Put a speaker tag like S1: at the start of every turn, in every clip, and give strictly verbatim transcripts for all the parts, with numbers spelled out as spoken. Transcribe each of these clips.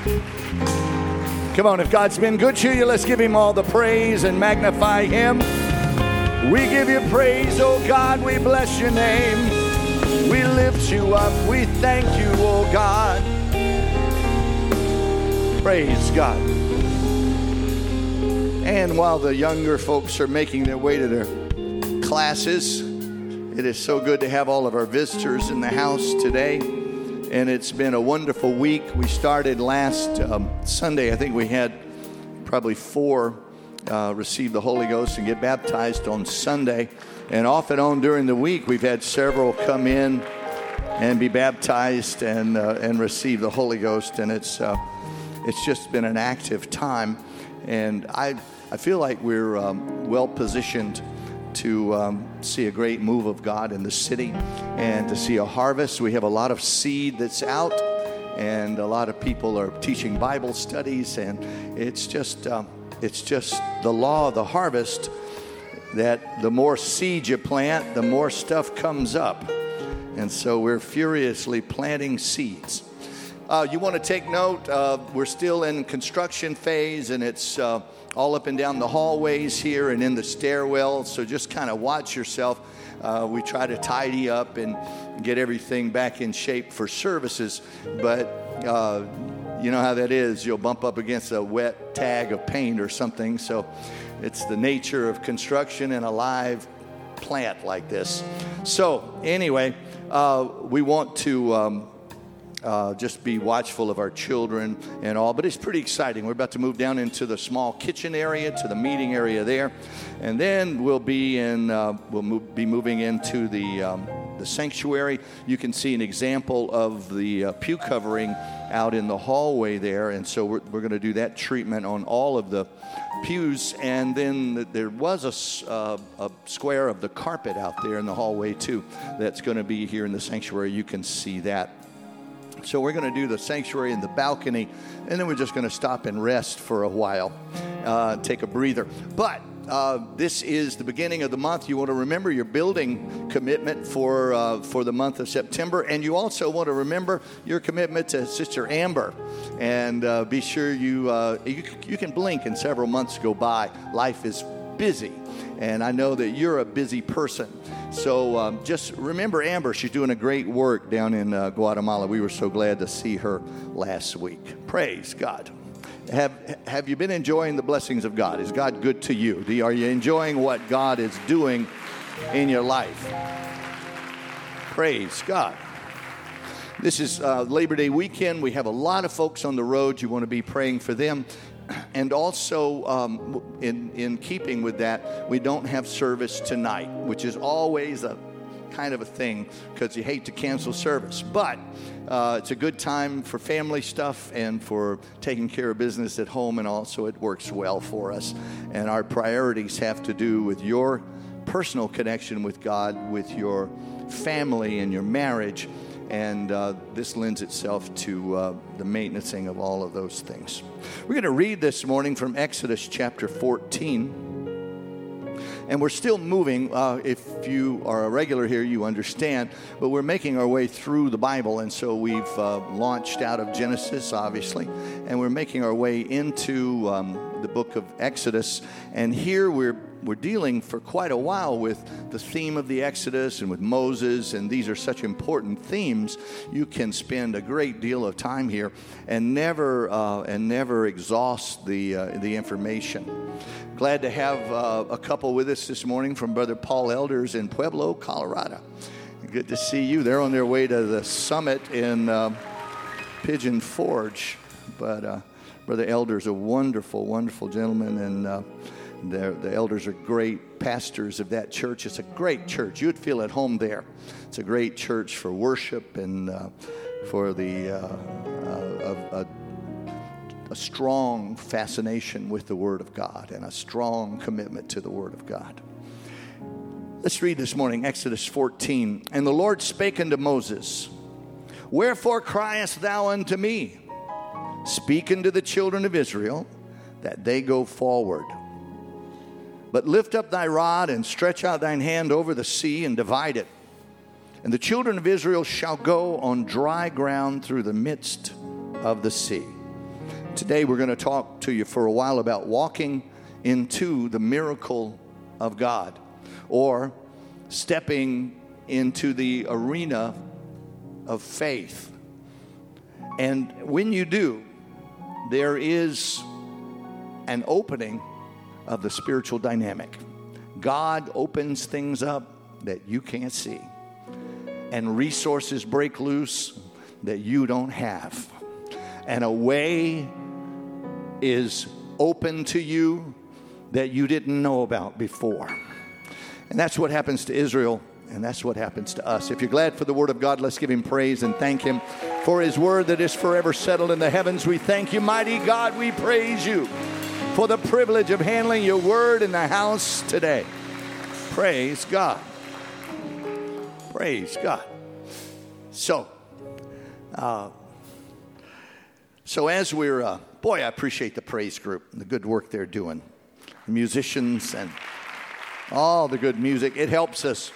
S1: Come on, if God's been good to you, let's give him all the praise and magnify him. We give you praise, oh God, we bless your name. We lift you up, we thank you, oh God. Praise God. And while the younger folks are making their way to their classes, it is so good to have all of our visitors in the house today. And it's been a wonderful week. We started last um, Sunday. I think we had probably four uh, receive the Holy Ghost and get baptized on Sunday. And off and on during the week, we've had several come in and be baptized and uh, and receive the Holy Ghost. And it's uh, it's just been an active time. And I I feel like we're um, well positioned to um, see a great move of God in the city and to see a harvest. We have a lot of seed that's out, and a lot of people are teaching Bible studies, and it's just um, it's just the law of the harvest, that the more seed you plant, the more stuff comes up. And so we're furiously planting seeds. Uh, you want to take note, uh, we're still in construction phase, and it's uh, all up and down the hallways here and in the stairwell, so just kind of watch yourself. Uh, we try to tidy up and get everything back in shape for services, but uh, you know how that is. You'll bump up against a wet tag of paint or something, so it's the nature of construction in a live plant like this. So anyway, uh, we want to... Um, Uh, just be watchful of our children and all. But it's pretty exciting. We're about to move down into the small kitchen area, to the meeting area there. And then we'll be in, uh, we'll move, be moving into the, um, the sanctuary. You can see an example of the uh, pew covering out in the hallway there. And so we're, we're going to do that treatment on all of the pews. And then there was a, uh, a square of the carpet out there in the hallway too that's going to be here in the sanctuary. You can see that. So we're going to do the sanctuary in the balcony, and then we're just going to stop and rest for a while, uh, take a breather. But uh, this is the beginning of the month. You want to remember your building commitment for uh, for the month of September, and you also want to remember your commitment to Sister Amber. And uh, be sure you, uh, you you can blink and several months go by. Life is busy, and I know that you're a busy person. So um, just remember Amber. She's doing a great work down in uh, Guatemala. We were so glad to see her last week. Praise God. Have Have you been enjoying the blessings of God? Is God good to you? Do you, are you enjoying what God is doing in your life? Praise God. This is uh, Labor Day weekend. We have a lot of folks on the road. You want to be praying for them. And also, um, in, in keeping with that, we don't have service tonight, which is always a kind of a thing because you hate to cancel service. But uh, it's a good time for family stuff and for taking care of business at home, and also it works well for us. And our priorities have to do with your personal connection with God, with your family and your marriage. And uh, this lends itself to uh, the maintenancing of all of those things. We're going to read this morning from Exodus chapter fourteen. And we're still moving. Uh, if you are a regular here, you understand. But we're making our way through the Bible. And so we've uh, launched out of Genesis, obviously. And we're making our way into um, the book of Exodus. And here we're We're dealing for quite a while with the theme of the Exodus and with Moses, and these are such important themes. You can spend a great deal of time here and never uh, and never exhaust the uh, the information. Glad to have uh, a couple with us this morning from Brother Paul Elders in Pueblo, Colorado. Good to see you. They're on their way to the summit in uh, Pigeon Forge, but uh, Brother Elders, a wonderful, wonderful gentleman, and uh, The, the elders are great pastors of that church. It's a great church. You'd feel at home there. It's a great church for worship and uh, for the uh, uh, a, a strong fascination with the Word of God and a strong commitment to the Word of God. Let's read this morning, Exodus fourteen. And the Lord spake unto Moses, Wherefore criest thou unto me? Speak unto the children of Israel, that they go forward. But lift up thy rod and stretch out thine hand over the sea and divide it. And the children of Israel shall go on dry ground through the midst of the sea. Today we're going to talk to you for a while about walking into the miracle of God, or stepping into the arena of faith. And when you do, there is an opening of the spiritual dynamic. God opens things up that you can't see, and resources break loose that you don't have, and a way is open to you that you didn't know about before. And that's what happens to Israel, and that's what happens to us. If you're glad for the word of God, let's give him praise and thank him for his word that is forever settled in the heavens. We thank you, mighty God. We praise you for the privilege of handling your word in the house today. Praise God. Praise God. So, uh, so as we're, uh, boy, I appreciate the praise group and the good work they're doing. The musicians and all the good music. It helps us.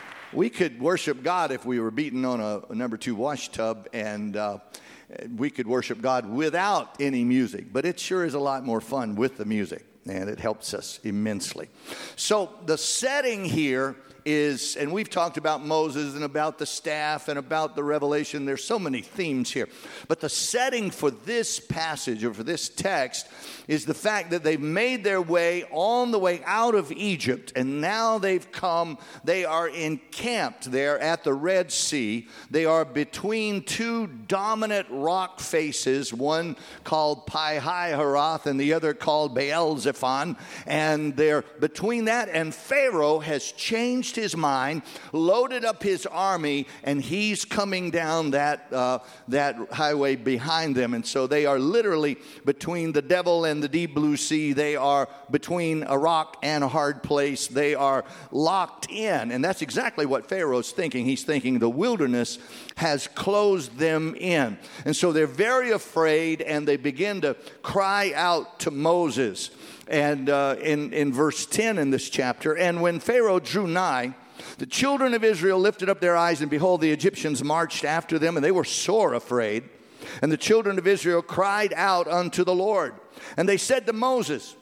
S1: We could worship God if we were beating on a, a number two wash tub, and uh, we could worship God without any music. But it sure is a lot more fun with the music, and it helps us immensely. So the setting here is, and we've talked about Moses and about the staff and about the revelation. There's so many themes here. But the setting for this passage, or for this text, is the fact that they've made their way on the way out of Egypt, and now they've come, they are encamped there at the Red Sea. They are between two dominant rock faces, one called Pi-hahiroth and the other called Baal-zephon. And they're between that, and Pharaoh has changed his mind, loaded up his army, and he's coming down that uh, that highway behind them. And so they are literally between the devil and the deep blue sea. They are between a rock and a hard place. They are locked in. And that's exactly what Pharaoh's thinking. He's thinking the wilderness has closed them in. And so they're very afraid, and they begin to cry out to Moses. And uh, in, in verse ten in this chapter, and when Pharaoh drew nigh, the children of Israel lifted up their eyes, and behold, the Egyptians marched after them, and they were sore afraid. And the children of Israel cried out unto the Lord. And they said to Moses,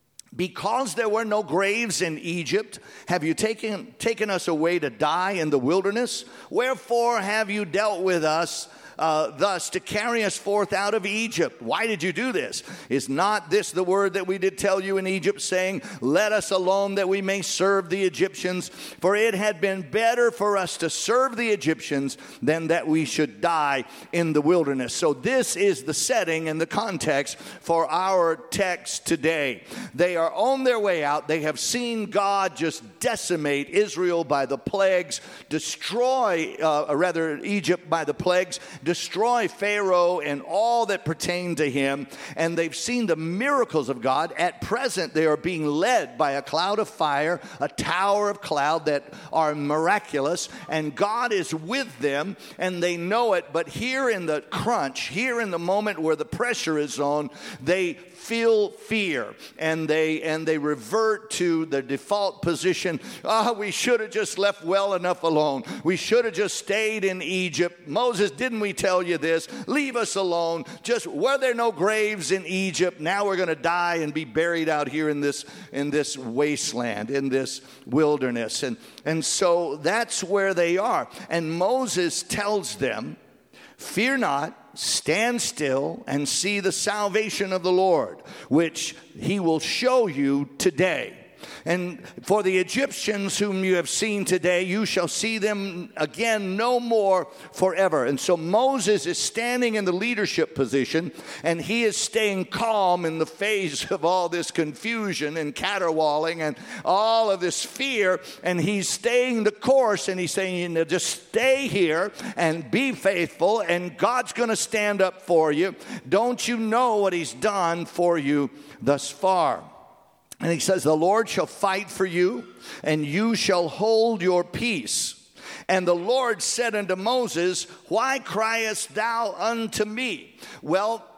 S1: because there were no graves in Egypt, have you taken, taken us away to die in the wilderness? Wherefore have you dealt with us Uh, thus to carry us forth out of Egypt? Why did you do this? Is not this the word that we did tell you in Egypt, saying, let us alone that we may serve the Egyptians? For it had been better for us to serve the Egyptians than that we should die in the wilderness. So this is the setting and the context for our text today. They are on their way out. They have seen God just decimate Israel by the plagues, destroy, uh, or rather Egypt by the plagues, destroy Pharaoh and all that pertained to him. And they've seen the miracles of God. At present, they are being led by a cloud of fire, a tower of cloud that are miraculous. And God is with them, and they know it. But here in the crunch, here in the moment where the pressure is on, they feel fear, and they and they revert to the default position. Ah, oh, we should have just left well enough alone. We should have just stayed in Egypt. Moses, didn't we tell you this? Leave us alone. Just, were there no graves in Egypt? Now we're going to die and be buried out here in this in this wasteland, in this wilderness. And and so that's where they are. And Moses tells them, fear not, stand still and see the salvation of the Lord, which he will show you today. And for the Egyptians whom you have seen today, you shall see them again no more forever. And so Moses is standing in the leadership position, and he is staying calm in the face of all this confusion and caterwauling and all of this fear. And he's staying the course, and he's saying, you know, just stay here and be faithful, and God's going to stand up for you. Don't you know what he's done for you thus far? And he says, the Lord shall fight for you, and you shall hold your peace. And the Lord said unto Moses, why criest thou unto me? Well,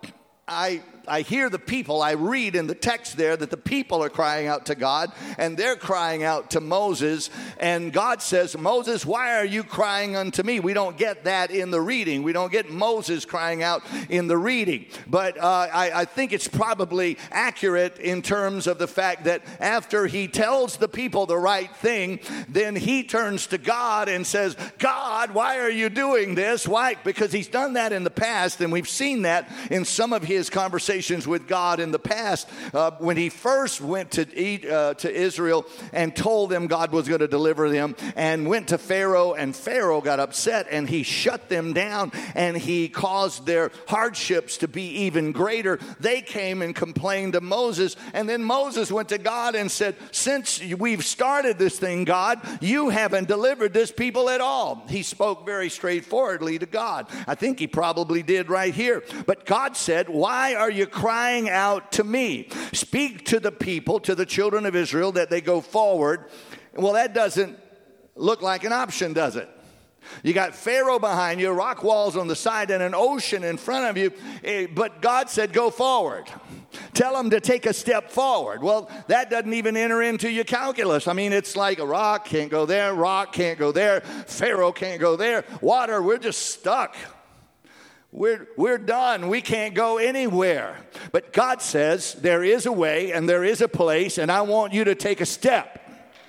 S1: I I hear the people, I read in the text there that the people are crying out to God, and they're crying out to Moses, and God says, Moses, why are you crying unto me? We don't get that in the reading. We don't get Moses crying out in the reading. But uh, I, I think it's probably accurate in terms of the fact that after he tells the people the right thing, then he turns to God and says, God, why are you doing this? Why? Because he's done that in the past, and we've seen that in some of his conversations with God in the past. Uh, when he first went to eat, uh, to Israel and told them God was going to deliver them, and went to Pharaoh, and Pharaoh got upset and he shut them down, and he caused their hardships to be even greater. They came and complained to Moses, and then Moses went to God and said, since we've started this thing, God, you haven't delivered this people at all. He spoke very straightforwardly to God. I think he probably did right here. But God said, why are you crying out to me? Speak to the people, to the children of Israel, that they go forward. Well, that doesn't look like an option, does it? You got Pharaoh behind you, rock walls on the side, and an ocean in front of you. But God said, go forward. Tell them to take a step forward. Well, that doesn't even enter into your calculus. I mean, it's like a rock can't go there, rock can't go there, Pharaoh can't go there, water, we're just stuck. We're, we're done. We can't go anywhere. But God says there is a way and there is a place, and I want you to take a step.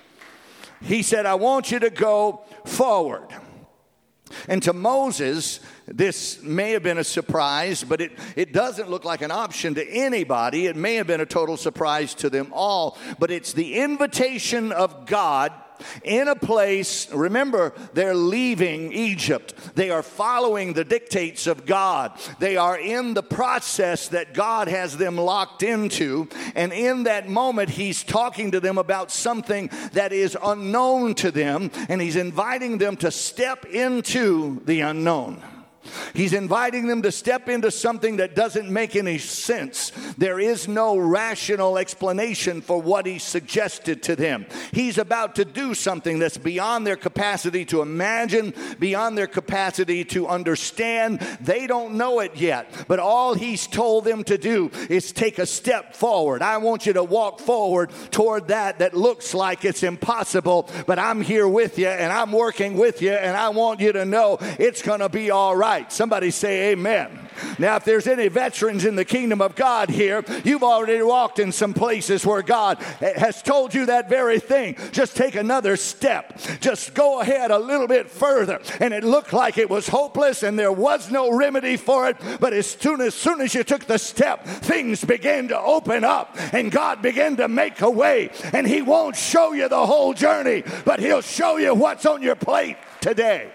S1: He said, I want you to go forward. And to Moses, this may have been a surprise, but it, it doesn't look like an option to anybody. It may have been a total surprise to them all. But it's the invitation of God in a place. Remember, they're leaving Egypt. They are following the dictates of God. They are in the process that God has them locked into. And in that moment, he's talking to them about something that is unknown to them. And he's inviting them to step into the unknown. He's inviting them to step into something that doesn't make any sense. There is no rational explanation for what he suggested to them. He's about to do something that's beyond their capacity to imagine, beyond their capacity to understand. They don't know it yet, but all he's told them to do is take a step forward. I want you to walk forward toward that that looks like it's impossible, but I'm here with you, and I'm working with you, and I want you to know it's going to be all right. Somebody say amen. Now, if there's any veterans in the kingdom of God here, you've already walked in some places where God has told you that very thing. Just take another step. Just go ahead a little bit further. And it looked like it was hopeless and there was no remedy for it. But as soon as, soon as you took the step, things began to open up and God began to make a way. And he won't show you the whole journey, but he'll show you what's on your plate today.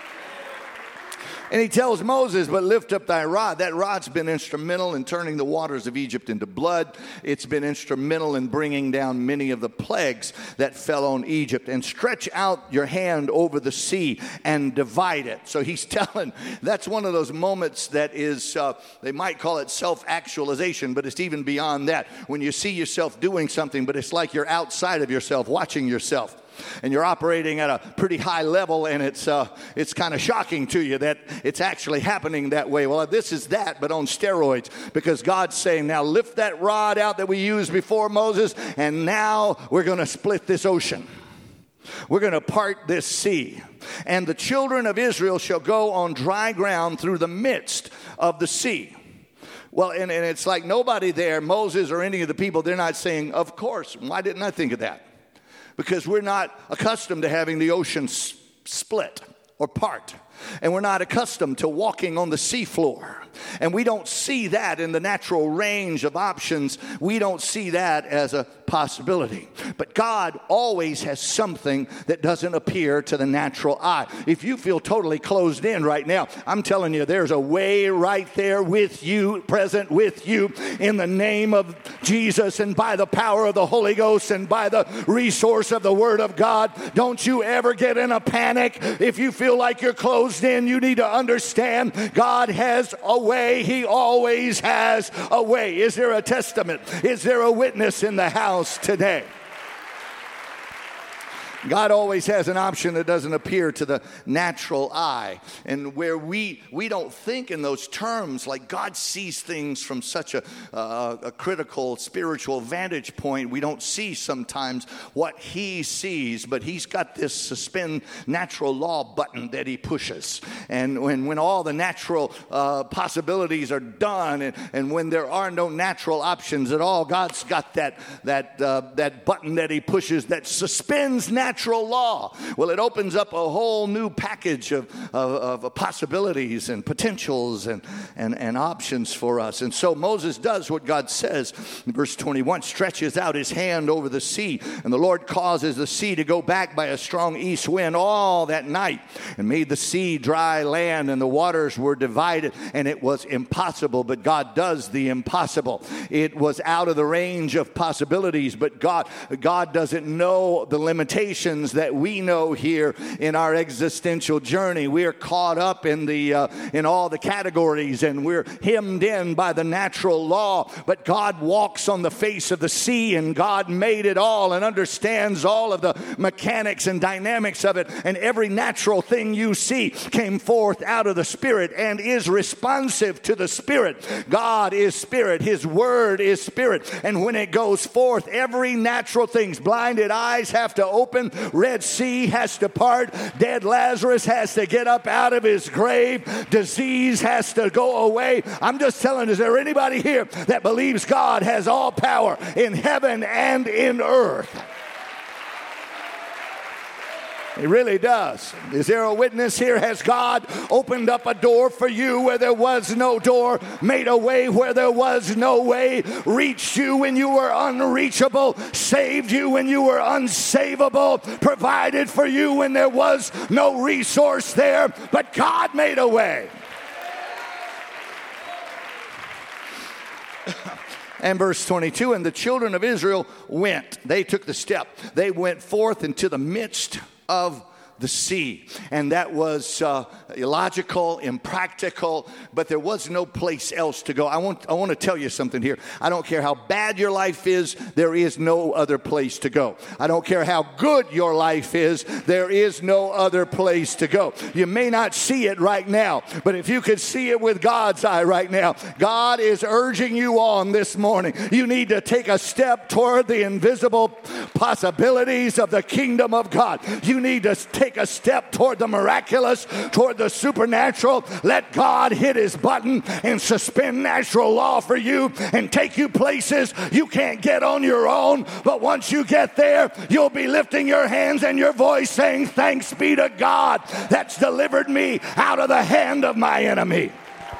S1: And he tells Moses, but lift up thy rod. That rod's been instrumental in turning the waters of Egypt into blood. It's been instrumental in bringing down many of the plagues that fell on Egypt. And stretch out your hand over the sea and divide it. So he's telling, that's one of those moments that is, uh, they might call it self-actualization, but it's even beyond that. When you see yourself doing something, but it's like you're outside of yourself, watching yourself. And you're operating at a pretty high level, and it's uh, it's kind of shocking to you that it's actually happening that way. Well, this is that, but on steroids, because God's saying, now lift that rod out that we used before Moses, and now we're going to split this ocean. We're going to part this sea. And the children of Israel shall go on dry ground through the midst of the sea. Well, and, and it's like nobody there, Moses or any of the people, they're not saying, of course, why didn't I think of that? Because we're not accustomed to having the ocean s- split or part. And we're not accustomed to walking on the seafloor. And we don't see that in the natural range of options. We don't see that as a possibility. But God always has something that doesn't appear to the natural eye. If you feel totally closed in right now, I'm telling you, there's a way right there with you, present with you, in the name of Jesus and by the power of the Holy Ghost and by the resource of the Word of God. Don't you ever get in a panic. If you feel like you're closed in, you need to understand God has a way. He always has a way. Is there a testament? Is there a witness in the house today? God always has an option that doesn't appear to the natural eye. And where we we don't think in those terms, like God sees things from such a, uh, a critical spiritual vantage point, we don't see sometimes what he sees, but he's got this suspend natural law button that he pushes. And when, when all the natural uh, possibilities are done, and, and when there are no natural options at all, God's got that, that, uh, that button that he pushes that suspends natural Natural law. Well, it opens up a whole new package of, of, of possibilities and potentials and, and, and options for us. And so Moses does what God says. In verse twenty-one, stretches out his hand over the sea, and the Lord causes the sea to go back by a strong east wind all that night, and made the sea dry land, and the waters were divided, and it was impossible. But God does the impossible. It was out of the range of possibilities, but God, God doesn't know the limitations that we know here in our existential journey. We are caught up in the uh, in all the categories, and we're hemmed in by the natural law. But God walks on the face of the sea, and God made it all and understands all of the mechanics and dynamics of it. And every natural thing you see came forth out of the Spirit and is responsive to the Spirit. God is Spirit. His word is Spirit. And when it goes forth, every natural thing, blinded eyes have to open, Red Sea has to part, dead Lazarus has to get up out of his grave, disease has to go away. I'm just telling, is there anybody here that believes God has all power in heaven and in earth? He really does. Is there a witness here? Has God opened up a door for you where there was no door, made a way where there was no way, reached you when you were unreachable, saved you when you were unsavable, provided for you when there was no resource there, but God made a way. And verse twenty-two, and the children of Israel went. They took the step. They went forth into the midst of the sea. And that was uh, illogical, impractical, but there was no place else to go. I want, I want to tell you something here. I don't care how bad your life is, there is no other place to go. I don't care how good your life is, there is no other place to go. You may not see it right now, but if you could see it with God's eye right now, God is urging you on this morning. You need to take a step toward the invisible possibilities of the kingdom of God. You need to take a step toward the miraculous, toward the supernatural. Let God hit his button and suspend natural law for you and take you places you can't get on your own. But once you get there, you'll be lifting your hands and your voice saying, thanks be to God that's delivered me out of the hand of my enemy.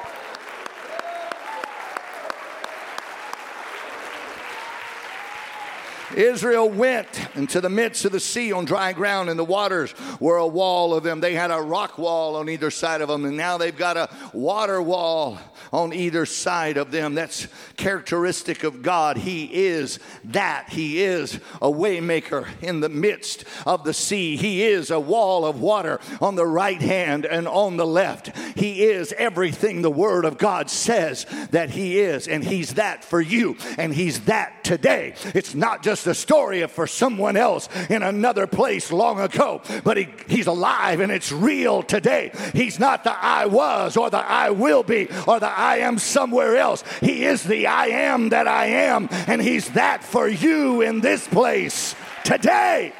S1: Israel went into the midst of the sea on dry ground, and the waters were a wall of them. They had a rock wall on either side of them, and now they've got a water wall on either side of them. That's characteristic of God. He is that. He is a way maker in the midst of the sea. He is a wall of water on the right hand and on the left. He is everything the Word of God says that He is, and He's that for you, and He's that today. It's not just a story for someone else in another place long ago, but he, he's alive and it's real today. He's not the I was or the I will be or the I am somewhere else. He is the I am that I am, and He's that for you in this place today.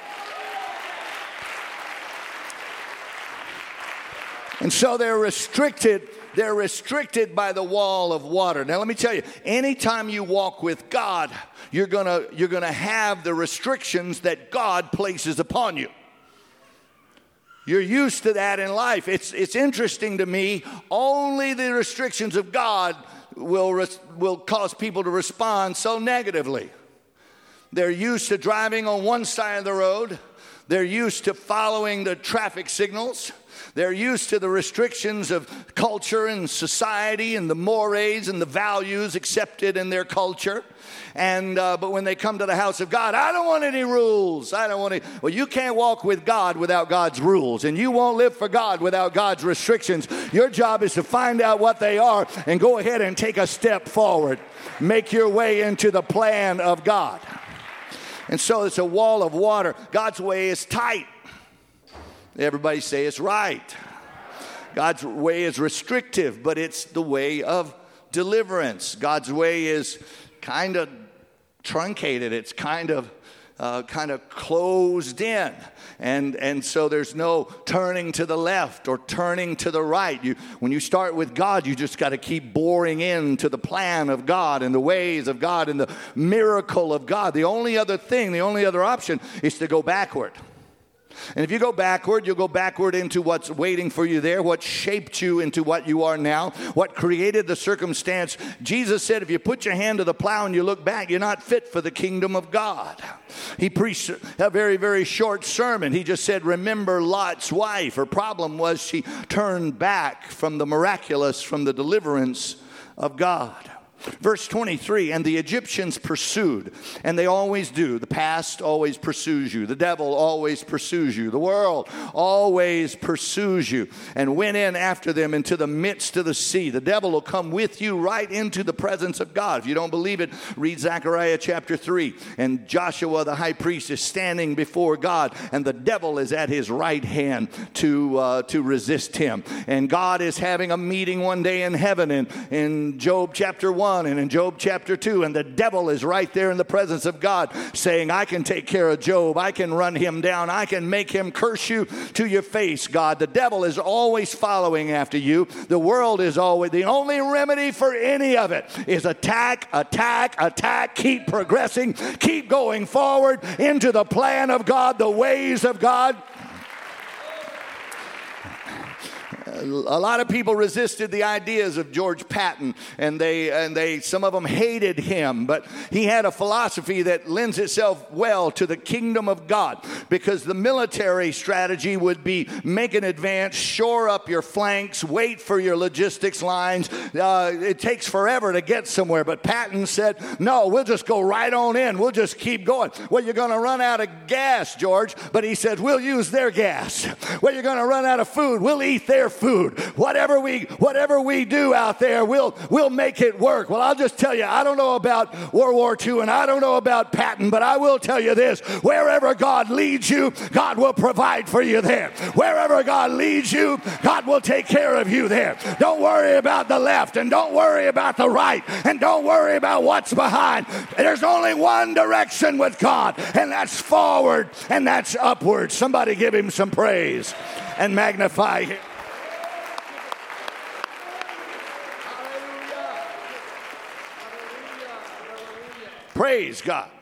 S1: And so they're restricted They're restricted by the wall of water. Now, let me tell you, anytime you walk with God, you're gonna, you're gonna have the restrictions that God places upon you. You're used to that in life. It's, it's interesting to me, only the restrictions of God will, res, will cause people to respond so negatively. They're used to driving on one side of the road. They're used to following the traffic signals. They're used to the restrictions of culture and society and the mores and the values accepted in their culture. And uh, but when they come to the house of God, I don't want any rules. I don't want any. Well, you can't walk with God without God's rules, and you won't live for God without God's restrictions. Your job is to find out what they are and go ahead and take a step forward. Make your way into the plan of God. And so it's a wall of water. God's way is tight. Everybody say it's right. God's way is restrictive, but it's the way of deliverance. God's way is kind of truncated. It's kind of uh, kind of closed in. And, and so there's no turning to the left or turning to the right. You, when you start with God, you just got to keep boring into the plan of God and the ways of God and the miracle of God. The only other thing, the only other option is to go backward. And if you go backward, you'll go backward into what's waiting for you there, what shaped you into what you are now, what created the circumstance. Jesus said, if you put your hand to the plow and you look back, you're not fit for the kingdom of God. He preached a very, very short sermon. He just said, remember Lot's wife. Her problem was she turned back from the miraculous, from the deliverance of God. Verse twenty-three, and the Egyptians pursued, and they always do. The past always pursues you. The devil always pursues you. The world always pursues you, and went in after them into the midst of the sea. The devil will come with you right into the presence of God. If you don't believe it, read Zechariah chapter three. And Joshua the high priest is standing before God, and the devil is at his right hand to, uh, to resist him. And God is having a meeting one day in heaven in, in Job chapter one. And in Job chapter two, and the devil is right there in the presence of God saying, I can take care of Job. I can run him down. I can make him curse you to your face, God. The devil is always following after you. The world is always, the only remedy for any of it is attack, attack, attack, keep progressing, keep going forward into the plan of God, the ways of God. A lot of people resisted the ideas of George Patton, and they and they some of them hated him, but he had a philosophy that lends itself well to the kingdom of God, because the military strategy would be make an advance, shore up your flanks, wait for your logistics lines. Uh, it takes forever to get somewhere, but Patton said, no, we'll just go right on in. We'll just keep going. Well, you're going to run out of gas, George, but he said, we'll use their gas. Well, you're going to run out of food. We'll eat their food. Food. Whatever we whatever we do out there, we'll we'll make it work. Well, I'll just tell you, I don't know about World War Two and I don't know about Patton, but I will tell you this: wherever God leads you, God will provide for you there. Wherever God leads you, God will take care of you there. Don't worry about the left, and don't worry about the right, and don't worry about what's behind. There's only one direction with God, and that's forward, and that's upward. Somebody give him some praise and magnify him. Praise God.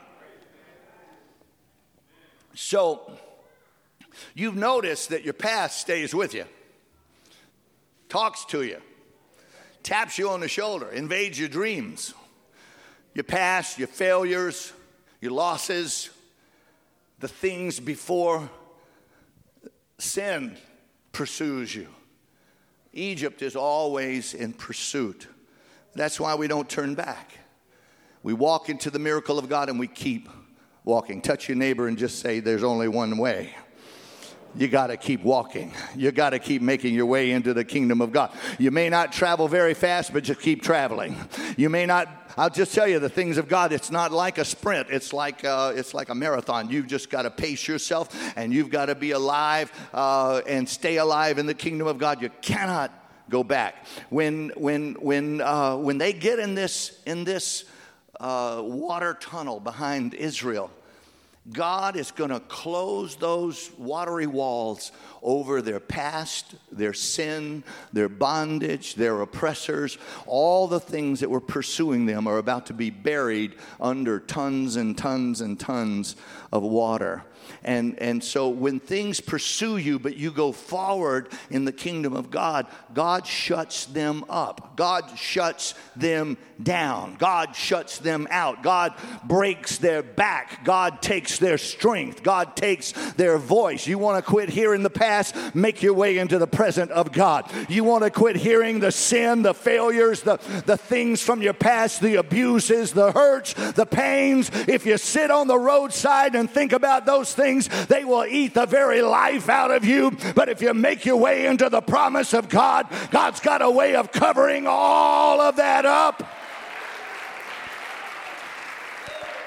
S1: So, you've noticed that your past stays with you, talks to you, taps you on the shoulder, invades your dreams. Your past, your failures, your losses, the things before sin pursues you. Egypt is always in pursuit. That's why we don't turn back. We walk into the miracle of God and we keep walking. Touch your neighbor and just say, there's only one way. You got to keep walking. You got to keep making your way into the kingdom of God. You may not travel very fast, but just keep traveling. You may not, I'll just tell you, the things of God, it's not like a sprint. It's like uh, it's like a marathon. You've just got to pace yourself, and you've got to be alive uh, and stay alive in the kingdom of God. You cannot go back. When when when uh, when they get in this in this uh, water tunnel behind Israel, God is going to close those watery walls over their past, their sin, their bondage, their oppressors. All the things that were pursuing them are about to be buried under tons and tons and tons of water. And, and so when things pursue you, but you go forward in the kingdom of God, God shuts them up. God shuts them down. God shuts them out. God breaks their back. God takes their strength. God takes their voice. You want to quit hearing the past? Make your way into the present of God. You want to quit hearing the sin, the failures, the, the things from your past, the abuses, the hurts, the pains. If you sit on the roadside and think about those things, they will eat the very life out of you. But if you make your way into the promise of God, God's got a way of covering all of that up.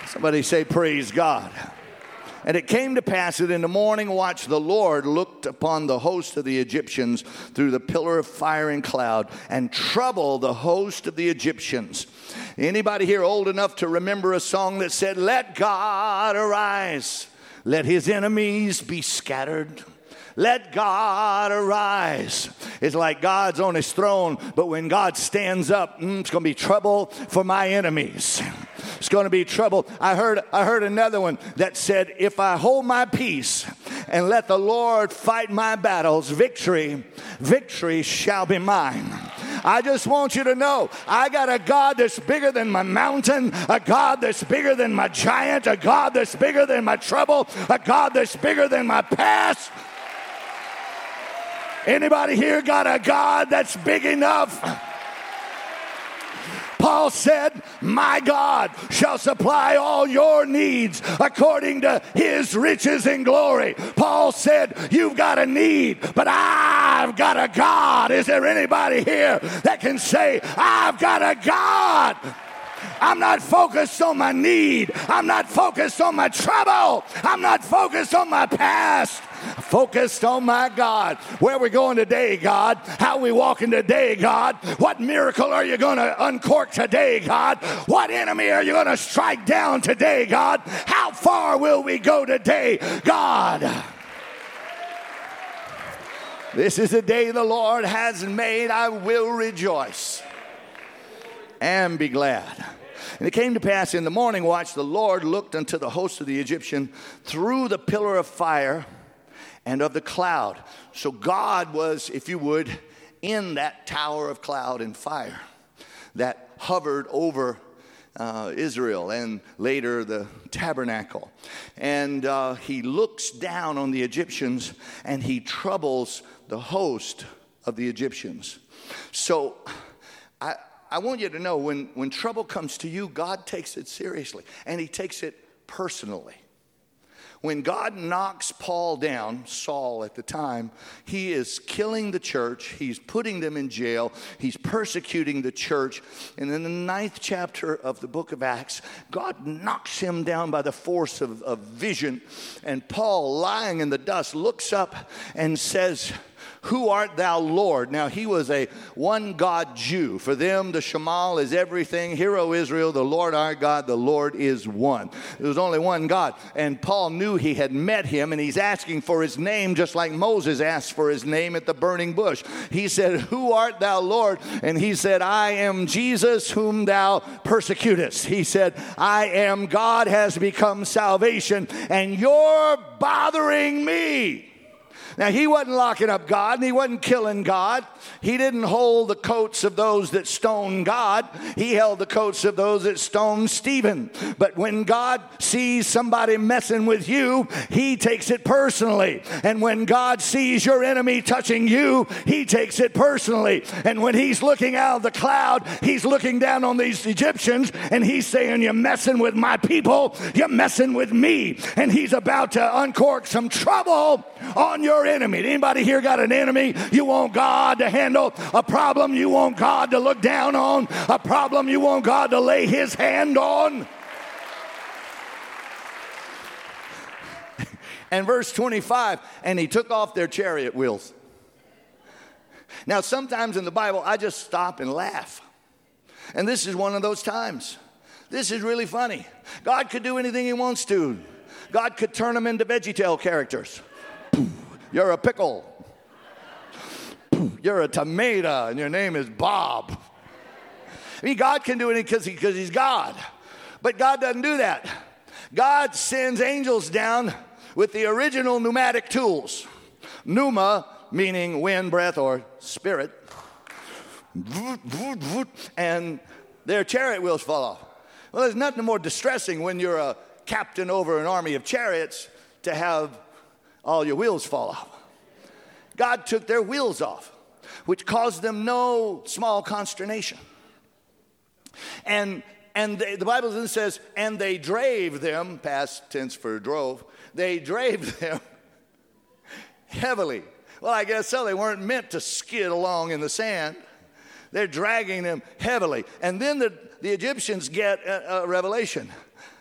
S1: Somebody say, praise God. And it came to pass that in the morning watch the Lord looked upon the host of the Egyptians through the pillar of fire and cloud, and troubled the host of the Egyptians. Anybody here old enough to remember a song that said, let God arise, let his enemies be scattered? Let God arise. It's like God's on his throne, but when God stands up, mm, it's going to be trouble for my enemies. It's going to be trouble. I heard, I heard another one that said, if I hold my peace and let the Lord fight my battles, victory, victory shall be mine. I just want you to know, I got a God that's bigger than my mountain, a God that's bigger than my giant, a God that's bigger than my trouble, a God that's bigger than my past. Anybody here got a God that's big enough? Paul said, my God shall supply all your needs according to his riches and glory. Paul said, you've got a need, but I've got a God. Is there anybody here that can say, I've got a God? I'm not focused on my need. I'm not focused on my trouble. I'm not focused on my past. Focused on my God. Where are we going today, God? How are we walking today, God? What miracle are you going to uncork today, God? What enemy are you going to strike down today, God? How far will we go today, God? This is the day the Lord has made. I will rejoice and be glad. And it came to pass in the morning watch, the Lord looked unto the host of the Egyptian through the pillar of fire and of the cloud. So God was, if you would, in that tower of cloud and fire that hovered over uh, Israel and later the tabernacle. And uh, he looks down on the Egyptians and he troubles the host of the Egyptians. So I, I want you to know, when, when trouble comes to you, God takes it seriously, and he takes it personally. When God knocks Paul down, Saul at the time, he is killing the church. He's putting them in jail. He's persecuting the church. And in the ninth chapter of the book of Acts, God knocks him down by the force of, of vision. And Paul, lying in the dust, looks up and says, who art thou, Lord? Now, he was a one-God Jew. For them, the Shema is everything. Hear, O Israel, the Lord our God, the Lord is one. There was only one God. And Paul knew he had met him, and he's asking for his name just like Moses asked for his name at the burning bush. He said, who art thou, Lord? And he said, I am Jesus whom thou persecutest. He said, I am, God has become salvation, and you're bothering me. Now, he wasn't locking up God, and he wasn't killing God. He didn't hold the coats of those that stoned God. He held the coats of those that stoned Stephen. But when God sees somebody messing with you, he takes it personally. And when God sees your enemy touching you, he takes it personally. And when he's looking out of the cloud, he's looking down on these Egyptians, and he's saying, you're messing with my people. You're messing with me. And he's about to uncork some trouble on your enemy. Anybody here got an enemy you want God to handle? A problem you want God to look down on? A problem you want God to lay his hand on? And verse twenty-five, and he took off their chariot wheels. Now, sometimes in the Bible, I just stop and laugh. And this is one of those times. This is really funny. God could do anything he wants to. God could turn them into VeggieTale characters. You're a pickle. You're a tomato, and your name is Bob. I mean, God can do it because he, because he's God. But God doesn't do that. God sends angels down with the original pneumatic tools. Pneuma, meaning wind, breath, or spirit. And their chariot wheels fall off. Well, there's nothing more distressing when you're a captain over an army of chariots to have all your wheels fall off. God took their wheels off, which caused them no small consternation. And and they, the Bible then says, and they drave them, past tense for drove, they drave them heavily. Well, I guess so. They weren't meant to skid along in the sand. They're dragging them heavily. And then the, the Egyptians get a, a revelation.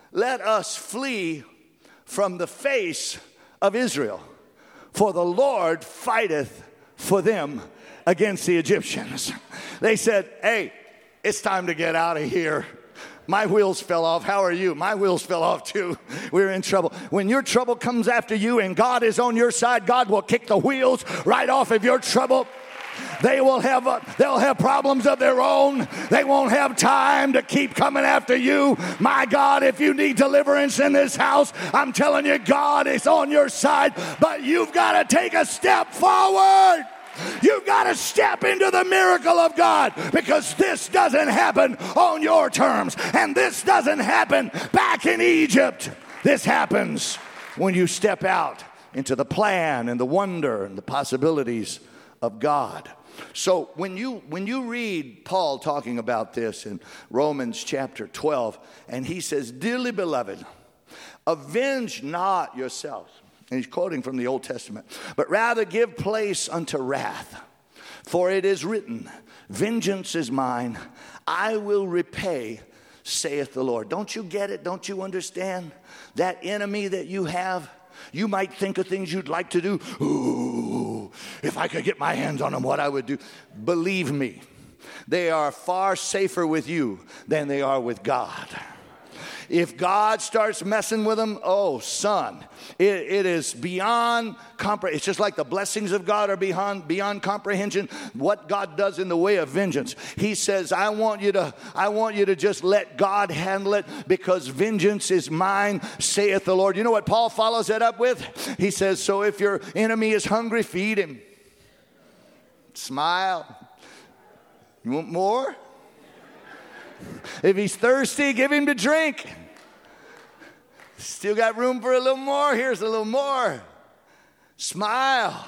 S1: let us flee from the face of Israel, for the Lord fighteth for them against the Egyptians. They said, hey, it's time to get out of here. My wheels fell off. How are you? My wheels fell off too. We're in trouble. When your trouble comes after you and God is on your side, God will kick the wheels right off of your trouble. They will have a, they'll have problems of their own. They won't have time to keep coming after you. My God, if you need deliverance in this house, I'm telling you, God is on your side. But you've got to take a step forward. You've got to step into the miracle of God, because this doesn't happen on your terms, and this doesn't happen back in Egypt. This happens when you step out into the plan and the wonder and the possibilities of God. So when you when you read Paul talking about this in Romans chapter twelve, and he says, dearly beloved, avenge not yourselves. And he's quoting from the Old Testament. But rather give place unto wrath. For it is written, vengeance is mine, I will repay, saith the Lord. Don't you get it? Don't you understand? That enemy that you have, you might think of things you'd like to do. Ooh, if I could get my hands on them, what I would do. Believe me, they are far safer with you than they are with God. If God starts messing with them, oh, son, it, it is beyond comprehension. It's just like the blessings of God are beyond, beyond comprehension. What God does in the way of vengeance. He says, I want you to, I want you to just let God handle it, because vengeance is mine, saith the Lord. You know what Paul follows it up with? He says, so if your enemy is hungry, feed him. Smile. You want more? If he's thirsty, give him to drink. Still got room for a little more? Here's a little more. Smile.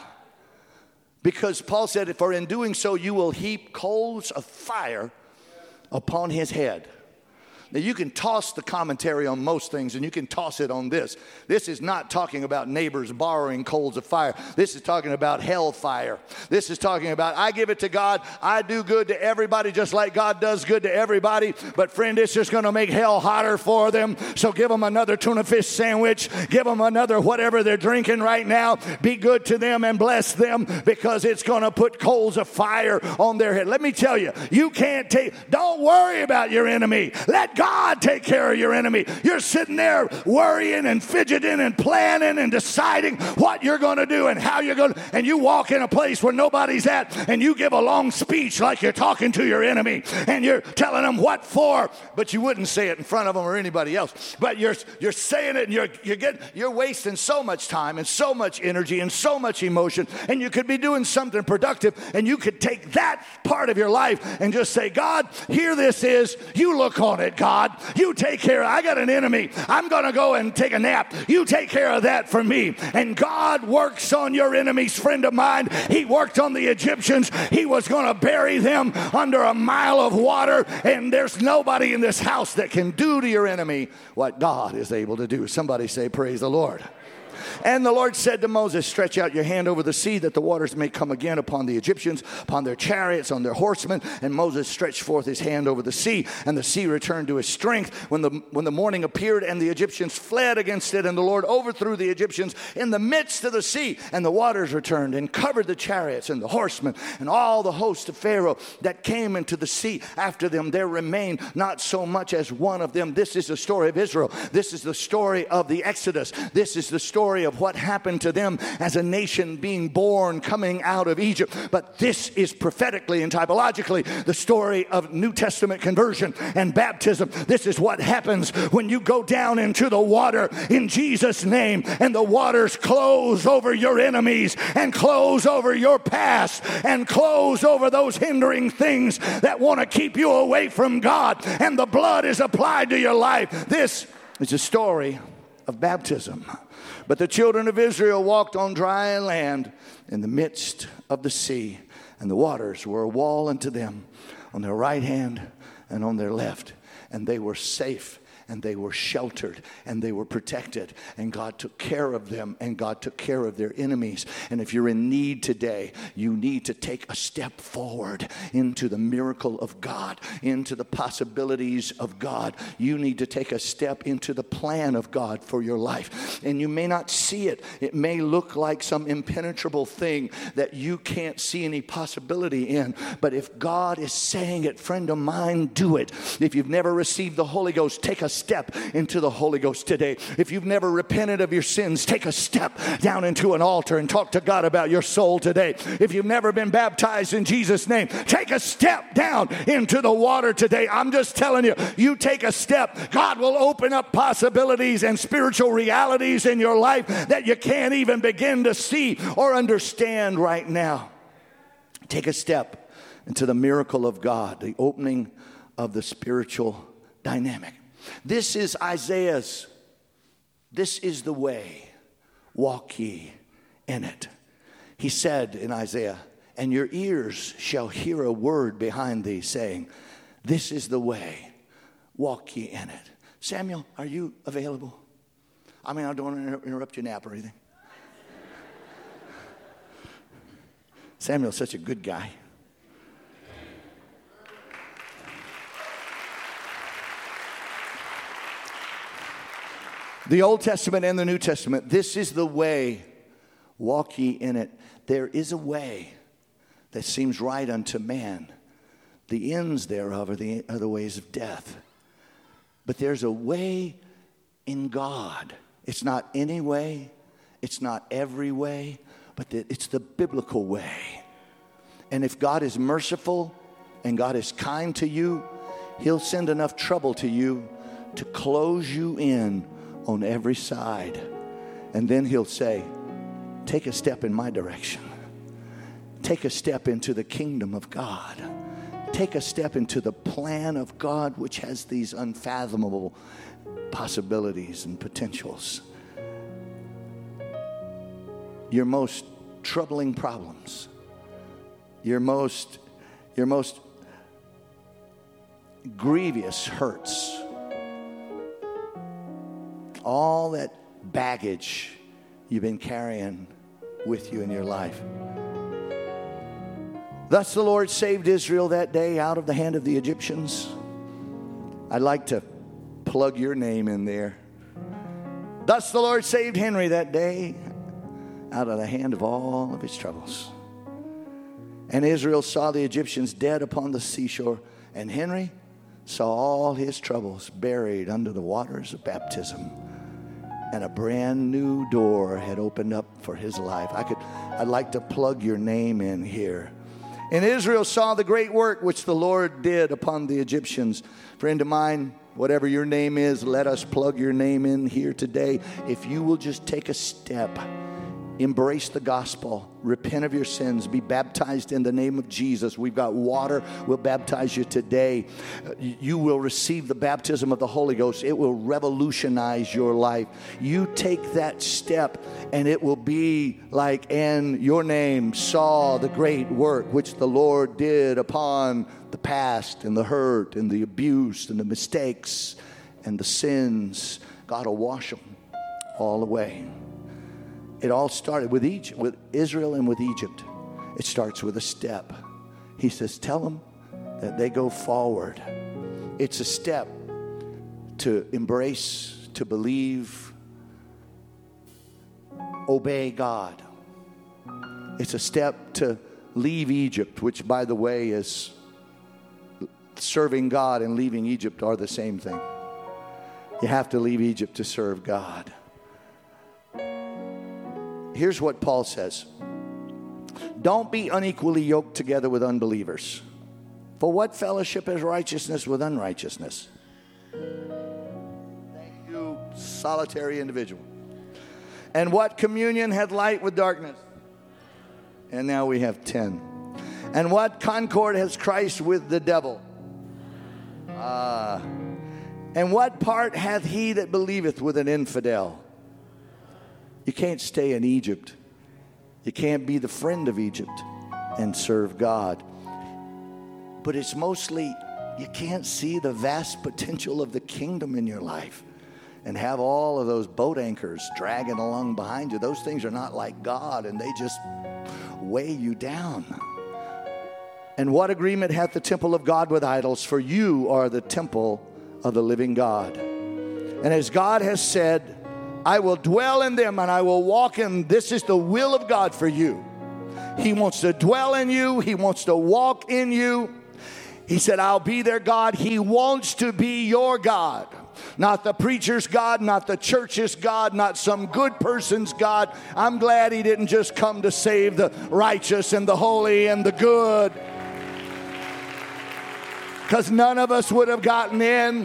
S1: Because Paul said, for in doing so, you will heap coals of fire upon his head. Now, you can toss the commentary on most things, and you can toss it on this. This is not talking about neighbors borrowing coals of fire. This is talking about hell fire. This is talking about, I give it to God. I do good to everybody just like God does good to everybody. But, friend, it's just going to make hell hotter for them. So give them another tuna fish sandwich. Give them another whatever they're drinking right now. Be good to them and bless them, because it's going to put coals of fire on their head. Let me tell you, you can't take, don't worry about your enemy. Let God take care of your enemy. You're sitting there worrying and fidgeting and planning and deciding what you're going to do and how you're going to, and you walk in a place where nobody's at, and you give a long speech like you're talking to your enemy, and you're telling them what for, but you wouldn't say it in front of them or anybody else. But you're you're saying it, and you're you're getting you're wasting so much time and so much energy and so much emotion, and you could be doing something productive, and you could take that part of your life and just say, God, here this is. You look on it, God. God, you take care of, I got an enemy. I'm going to go and take a nap. You take care of that for me. And God works on your enemies, friend of mine. He worked on the Egyptians. He was going to bury them under a mile of water. And there's nobody in this house that can do to your enemy what God is able to do. Somebody say, praise the Lord. And the Lord said to Moses, stretch out your hand over the sea, that the waters may come again upon the Egyptians, upon their chariots, on their horsemen. And Moses stretched forth his hand over the sea, and the sea returned to his strength when the, when the morning appeared, and the Egyptians fled against it. And the Lord overthrew the Egyptians in the midst of the sea, and the waters returned and covered the chariots and the horsemen and all the host of Pharaoh that came into the sea after them. There remained not so much as one of them. This is the story of Israel. This is the story of the Exodus. This is the story of what happened to them as a nation being born, coming out of Egypt. But this is prophetically and typologically the story of New Testament conversion and baptism. This is what happens when you go down into the water in Jesus' name, and the waters close over your enemies and close over your past and close over those hindering things that want to keep you away from God, and the blood is applied to your life. This is a story of baptism. But the children of Israel walked on dry land in the midst of the sea, and the waters were a wall unto them on their right hand and on their left, and they were safe and they were sheltered, and they were protected, and God took care of them, and God took care of their enemies. And if you're in need today, you need to take a step forward into the miracle of God, into the possibilities of God. You need to take a step into the plan of God for your life. And you may not see it. It may look like some impenetrable thing that you can't see any possibility in. But if God is saying it, friend of mine, do it. If you've never received the Holy Ghost, take a step into the Holy Ghost today. If you've never repented of your sins, take a step down into an altar and talk to God about your soul today. If you've never been baptized in Jesus' name, take a step down into the water today. I'm just telling you, you take a step, God will open up possibilities and spiritual realities in your life that you can't even begin to see or understand right now. Take a step into the miracle of God, the opening of the spiritual dynamic. This is Isaiah's. This is the way. Walk ye in it. He said in Isaiah, and your ears shall hear a word behind thee saying, this is the way. Walk ye in it. Samuel, are you available? I mean, I don't want to interrupt your nap or anything. Samuel's such a good guy. The Old Testament and the New Testament, this is the way, walk ye in it. There is a way that seems right unto man. The ends thereof are the, are the ways of death. But there's a way in God. It's not any way. It's not every way. But it's the biblical way. And if God is merciful and God is kind to you, He'll send enough trouble to you to close you in on every side. And then He'll say, take a step in my direction. Take a step into the kingdom of God. Take a step into the plan of God, which has these unfathomable possibilities and potentials. Your most troubling problems, your most, your most grievous hurts, all that baggage you've been carrying with you in your life. Thus the Lord saved Israel that day out of the hand of the Egyptians. I'd like to plug your name in there. Thus the Lord saved Henry that day out of the hand of all of his troubles. And Israel saw the Egyptians dead upon the seashore, and Henry saw all his troubles buried under the waters of baptism. And a brand new door had opened up for his life. I could, I'd like to plug your name in here. And Israel saw the great work which the Lord did upon the Egyptians. Friend of mine, whatever your name is, let us plug your name in here today. If you will just take a step, embrace the gospel, repent of your sins, be baptized in the name of Jesus. We've got water. We'll baptize you today. You will receive the baptism of the Holy Ghost. It will revolutionize your life. You take that step and it will be like, and your name saw the great work which the Lord did upon the past and the hurt and the abuse and the mistakes and the sins. God will wash them all away. It all started with Egypt, with Israel and with Egypt. It starts with a step. He says, tell them that they go forward. It's a step to embrace, to believe, obey God. It's a step to leave Egypt, which, by the way, is serving God and leaving Egypt are the same thing. You have to leave Egypt to serve God. Here's what Paul says. Don't be unequally yoked together with unbelievers. For what fellowship has righteousness with unrighteousness? Thank you, solitary individual. And what communion hath light with darkness? And now we have ten. And what concord has Christ with the devil? Ah. And what part hath he that believeth with an infidel? You can't stay in Egypt. You can't be the friend of Egypt and serve God. But it's mostly you can't see the vast potential of the kingdom in your life and have all of those boat anchors dragging along behind you. Those things are not like God, and they just weigh you down. And what agreement hath the temple of God with idols? For you are the temple of the living God. And as God has said, I will dwell in them and I will walk in. This is the will of God for you. He wants to dwell in you. He wants to walk in you. He said, I'll be their God. He wants to be your God. Not the preacher's God, not the church's God, not some good person's God. I'm glad he didn't just come to save the righteous and the holy and the good, because none of us would have gotten in.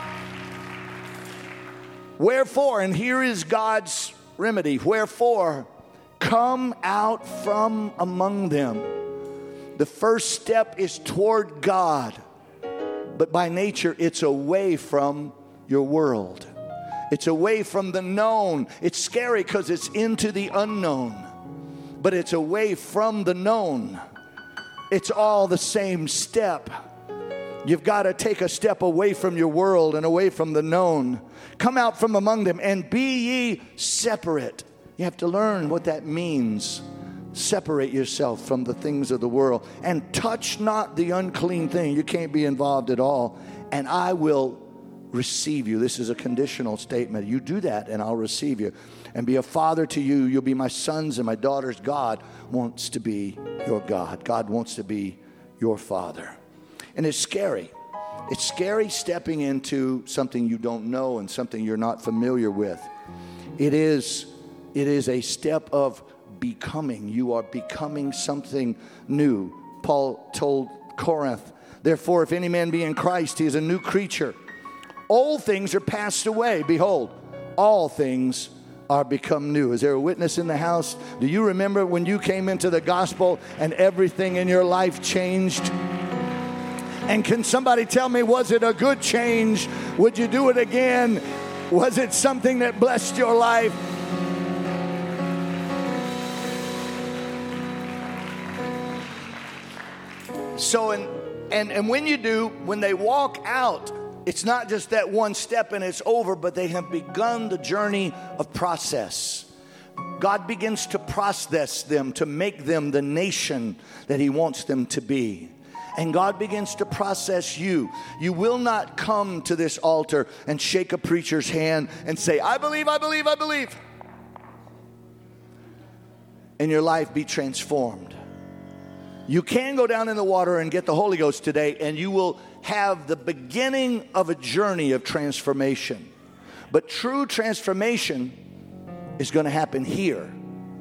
S1: Wherefore, and here is God's remedy, wherefore, come out from among them. The first step is toward God, but by nature it's away from your world. It's away from the known. It's scary because it's into the unknown, but it's away from the known. It's all the same step. You've got to take a step away from your world and away from the known. Come out from among them and be ye separate. You have to learn what that means. Separate yourself from the things of the world and touch not the unclean thing. You can't be involved at all. And I will receive you. This is a conditional statement. You do that and I'll receive you and be a father to you. You'll be my sons and my daughters. God wants to be your God. God wants to be your father. And it's scary. It's scary stepping into something you don't know and something you're not familiar with. It is, it is a step of becoming. You are becoming something new. Paul told Corinth, therefore, if any man be in Christ, he is a new creature. Old things are passed away. Behold, all things are become new. Is there a witness in the house? Do you remember when you came into the gospel and everything in your life changed? And can somebody tell me, was it a good change? Would you do it again? Was it something that blessed your life? So, and, and, and when you do, when they walk out, it's not just that one step and it's over, but they have begun the journey of process. God begins to process them to make them the nation that he wants them to be. And God begins to process you. You will not come to this altar and shake a preacher's hand and say, I believe, I believe, I believe. And your life be transformed. You can go down in the water and get the Holy Ghost today, and you will have the beginning of a journey of transformation. But true transformation is going to happen here.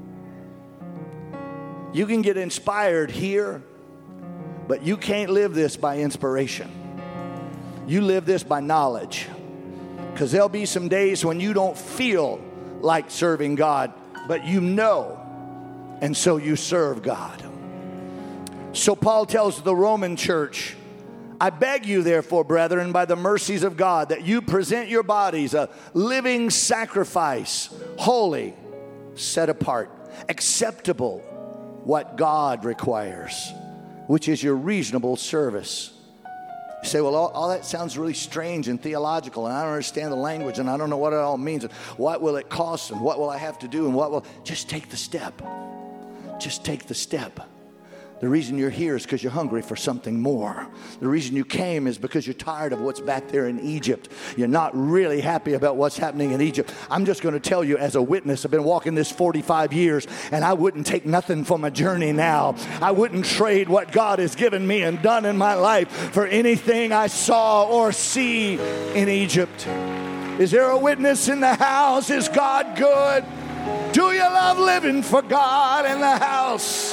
S1: You can get inspired here, but you can't live this by inspiration. You live this by knowledge. Because there'll be some days when you don't feel like serving God, but you know, and so you serve God. So Paul tells the Roman church, I beg you therefore, brethren, by the mercies of God, that you present your bodies a living sacrifice, holy, set apart, acceptable, what God requires, which is your reasonable service. You say, well, all, all that sounds really strange and theological, and I don't understand the language, and I don't know what it all means. And what will it cost, and what will I have to do, and what will... Just take the step. Just take the step. The reason you're here is because you're hungry for something more. The reason you came is because you're tired of what's back there in Egypt. You're not really happy about what's happening in Egypt. I'm just going to tell you as a witness, I've been walking this forty-five years, and I wouldn't take nothing for my journey now. I wouldn't trade what God has given me and done in my life for anything I saw or see in Egypt. Is there a witness in the house? Is God good? Do you love living for God in the house?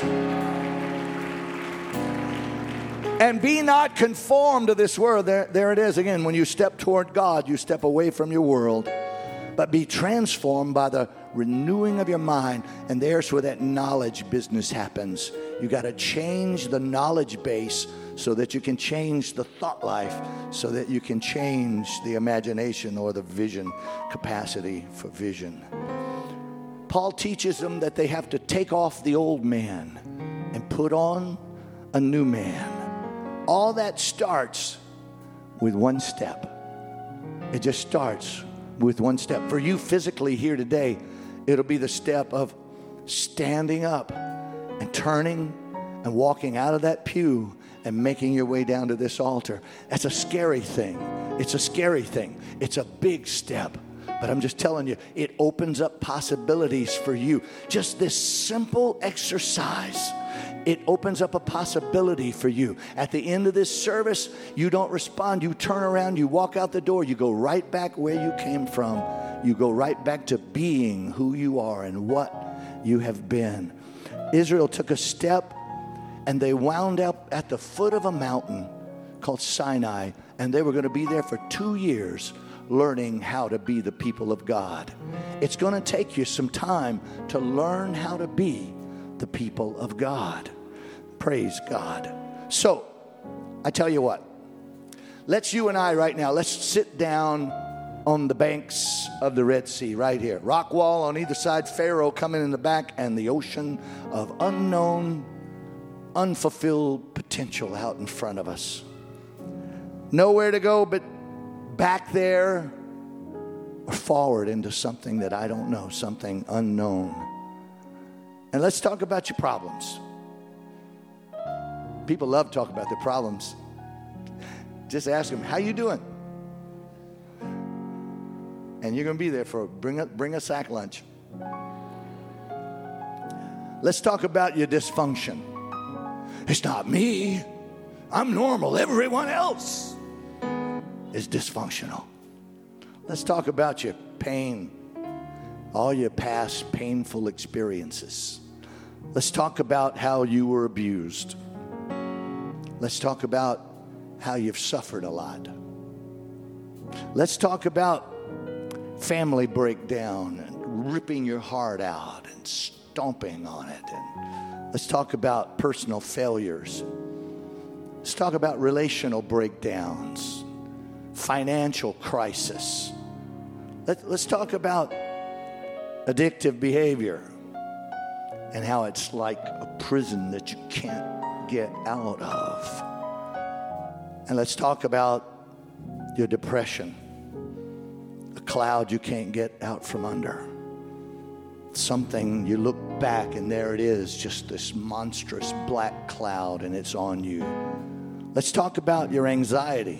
S1: And be not conformed to this world. There, there it is again. When you step toward God, you step away from your world. But be transformed by the renewing of your mind. And there's where that knowledge business happens. You got to change the knowledge base so that you can change the thought life, so that you can change the imagination or the vision capacity for vision. Paul teaches them that they have to take off the old man and put on a new man. All that starts with one step. It just starts with one step. For you physically here today, it'll be the step of standing up and turning and walking out of that pew and making your way down to this altar. That's a scary thing. It's a scary thing. It's a big step. But I'm just telling you, it opens up possibilities for you. Just this simple exercise, it opens up a possibility for you. At the end of this service, you don't respond. You turn around, you walk out the door, you go right back where you came from. You go right back to being who you are and what you have been. Israel took a step, and they wound up at the foot of a mountain called Sinai, and they were going to be there for two years learning how to be the people of God. It's going to take you some time to learn how to be the people of God. Praise God. So, I tell you what, let's you and I right now, let's sit down on the banks of the Red Sea right here. Rock wall on either side, Pharaoh coming in the back, and the ocean of unknown, unfulfilled potential out in front of us. Nowhere to go but back there or forward into something that I don't know, something unknown. And let's talk about your problems. People love to talk about their problems. Just ask them, how you doing? And you're going to be there for bring a, bring a sack lunch. Let's talk about your dysfunction. It's not me. I'm normal. Everyone else is dysfunctional. Let's talk about your pain, all your past painful experiences. Let's talk about how you were abused. Let's talk about how you've suffered a lot. Let's talk about family breakdown and ripping your heart out and stomping on it. And let's talk about personal failures. Let's talk about relational breakdowns, financial crisis. Let, let's talk about addictive behavior and how it's like a prison that you can't get out of. And let's talk about your depression, a cloud you can't get out from under. Something you look back and there it is, just this monstrous black cloud, and it's on you. Let's talk about your anxiety.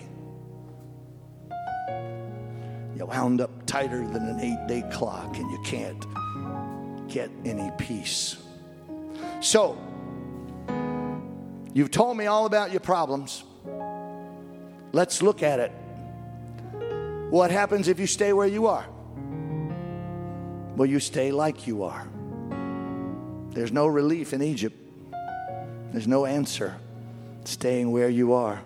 S1: You're wound up tighter than an eight-day clock and you can't get any peace. So, you've told me all about your problems. Let's look at it. What happens if you stay where you are? Well, you stay like you are. There's no relief in Egypt. There's no answer. Staying where you are.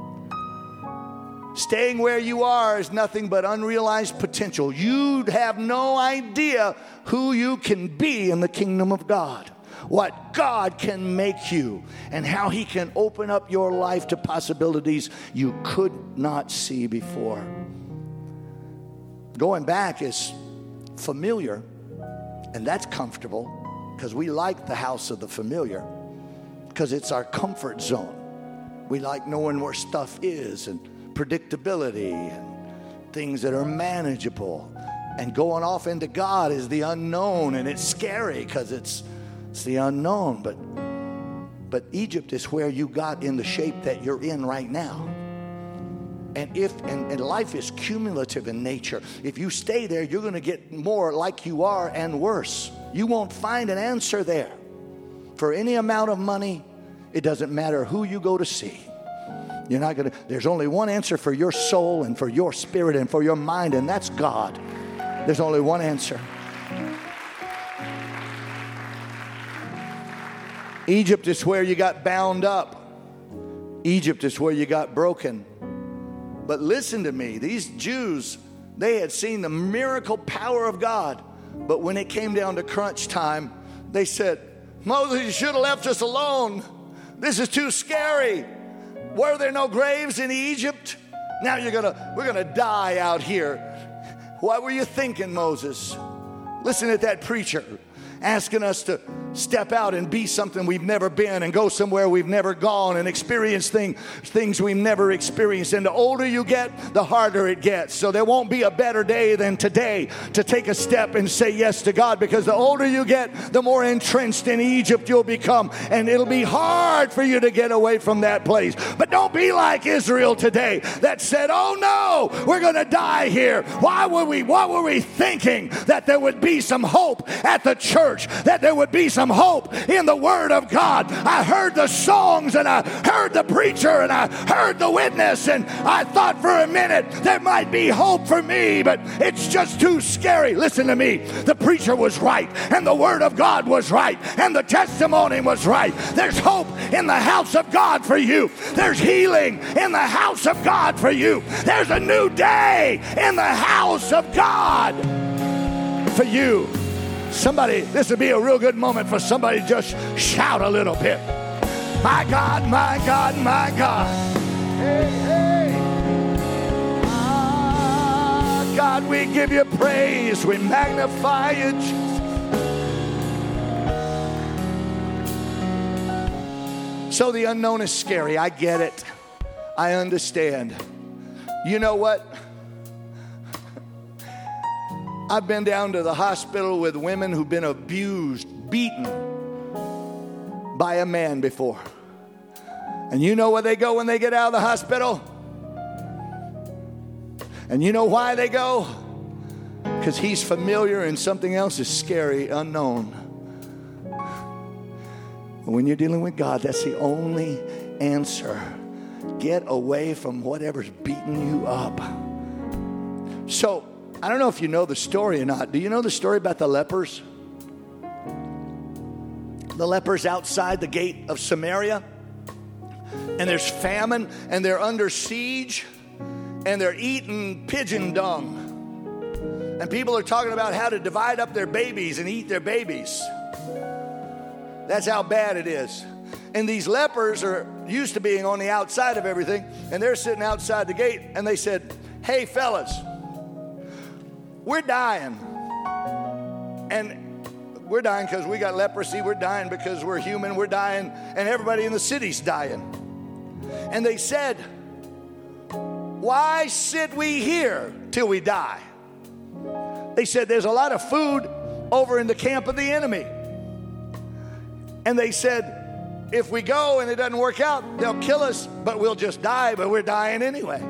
S1: Staying where you are is nothing but unrealized potential. You'd have no idea who you can be in the kingdom of God. What God can make you and how He can open up your life to possibilities you could not see before. Going back is familiar, and that's comfortable because we like the house of the familiar because it's our comfort zone. We like knowing where stuff is and predictability and things that are manageable. And going off into God is the unknown, and it's scary because it's it's the unknown. But but Egypt is where you got in the shape that you're in right now. And if and, and life is cumulative in nature. If you stay there, you're going to get more like you are and worse. You won't find an answer there. For any amount of money, it doesn't matter who you go to see. You're not going to, there's only one answer for your soul and for your spirit and for your mind, and that's God. There's only one answer. Egypt is where you got bound up. Egypt is where you got broken. But listen to me, these Jews, they had seen the miracle power of God. But when it came down to crunch time, they said, Moses, you should have left us alone. This is too scary. Were there no graves in Egypt? Now you're gonna, we're gonna die out here. What were you thinking, Moses? Listen at that preacher asking us to step out and be something we've never been and go somewhere we've never gone and experience thing, things we've never experienced. And the older you get, the harder it gets. So there won't be a better day than today to take a step and say yes to God, because the older you get, the more entrenched in Egypt you'll become. And it'll be hard for you to get away from that place. But don't be like Israel today that said, oh no, we're going to die here. Why were we, what were we thinking? That there would be some hope at the church, that there would be some hope in the Word of God. I heard the songs and I heard the preacher and I heard the witness, and I thought for a minute there might be hope for me, but it's just too scary. Listen to me. The preacher was right, and the Word of God was right, and the testimony was right. There's hope in the house of God for you. There's healing in the house of God for you. There's a new day in the house of God for you. Somebody, this would be a real good moment for somebody to just shout a little bit. My God, my God, my God. Hey, hey. Ah, God, we give you praise. We magnify you, Jesus. So the unknown is scary. I get it. I understand. You know what? I've been down to the hospital with women who've been abused, beaten by a man before. And you know where they go when they get out of the hospital? And you know why they go? Because he's familiar and something else is scary, unknown. And when you're dealing with God, that's the only answer. Get away from whatever's beating you up. So, I don't know if you know the story or not. Do you know the story about the lepers? The lepers outside the gate of Samaria. And there's famine, and they're under siege, and they're eating pigeon dung. And people are talking about how to divide up their babies and eat their babies. That's how bad it is. And these lepers are used to being on the outside of everything, and they're sitting outside the gate, and they said, hey, fellas, we're dying. And we're dying because we got leprosy. We're dying because we're human. We're dying, and everybody in the city's dying. And they said, why sit we here till we die? They said, there's a lot of food over in the camp of the enemy. And they said, if we go and it doesn't work out, they'll kill us, but we'll just die, but we're dying anyway.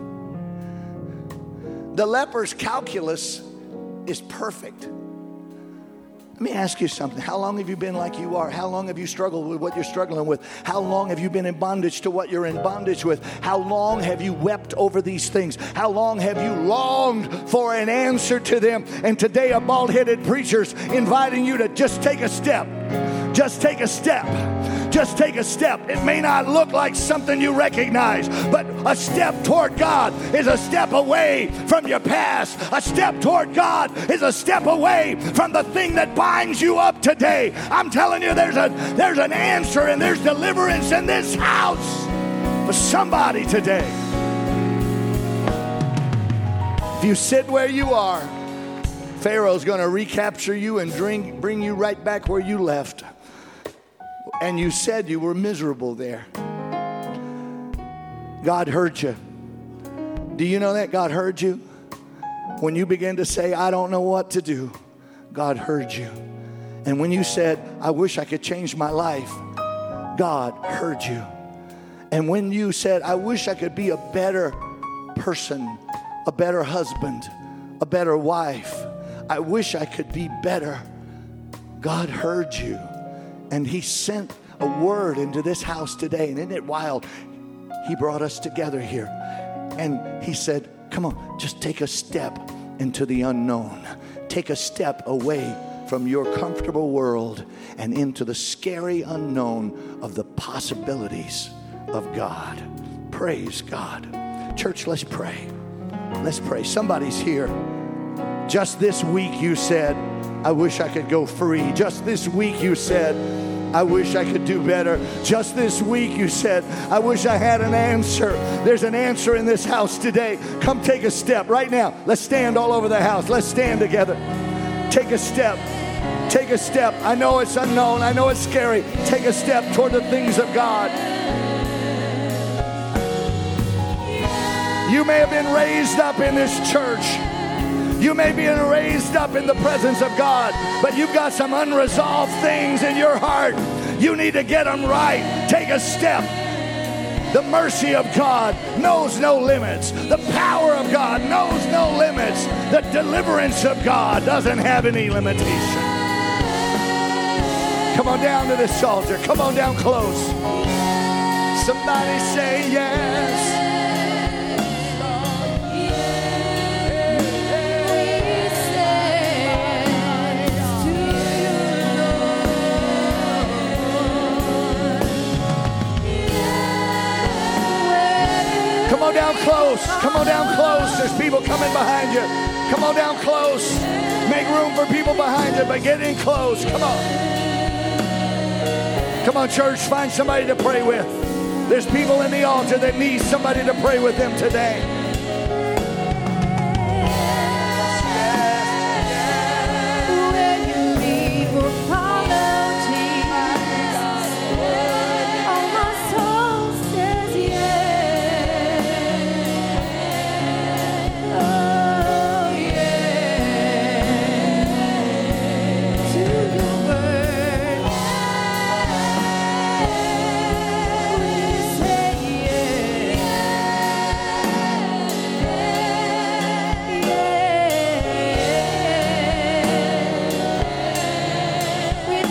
S1: The leper's calculus is perfect. Let me ask you something. How long have you been like you are? How long have you struggled with what you're struggling with? How long have you been in bondage to what you're in bondage with? How long have you wept over these things? How long have you longed for an answer to them? And today a bald-headed preacher's inviting you to just take a step. Just take a step. Just take a step. It may not look like something you recognize, but a step toward God is a step away from your past. A step toward God is a step away from the thing that binds you up today. I'm telling you, there's a there's an answer and there's deliverance in this house for somebody today. If you sit where you are, Pharaoh's going to recapture you and bring, bring you right back where you left. And you said you were miserable there. God heard you. Do you know that God heard you? When you began to say, I don't know what to do, God heard you. And when you said, I wish I could change my life, God heard you. And when you said, I wish I could be a better person, a better husband, a better wife, I wish I could be better, God heard you. And he sent a word into this house today. And isn't it wild? He brought us together here. And he said, come on, just take a step into the unknown. Take a step away from your comfortable world and into the scary unknown of the possibilities of God. Praise God. Church, let's pray. Let's pray. Somebody's here. Just this week you said, I wish I could go free. Just this week you said, I wish I could do better. Just this week you said, I wish I had an answer. There's an answer in this house today. Come take a step right now. Let's stand all over the house. Let's stand together. Take a step. Take a step. I know it's unknown. I know it's scary. Take a step toward the things of God. You may have been raised up in this church. You may be raised up in the presence of God, but you've got some unresolved things in your heart. You need to get them right. Take a step. The mercy of God knows no limits. The power of God knows no limits. The deliverance of God doesn't have any limitation. Come on down to this altar. Come on down close. Somebody say yes. Come on down close. Come on down close. There's people coming behind you. Come on down close. Make room for people behind you, but get in close. Come on. Come on, church. Find somebody to pray with. There's people in the altar that need somebody to pray with them today.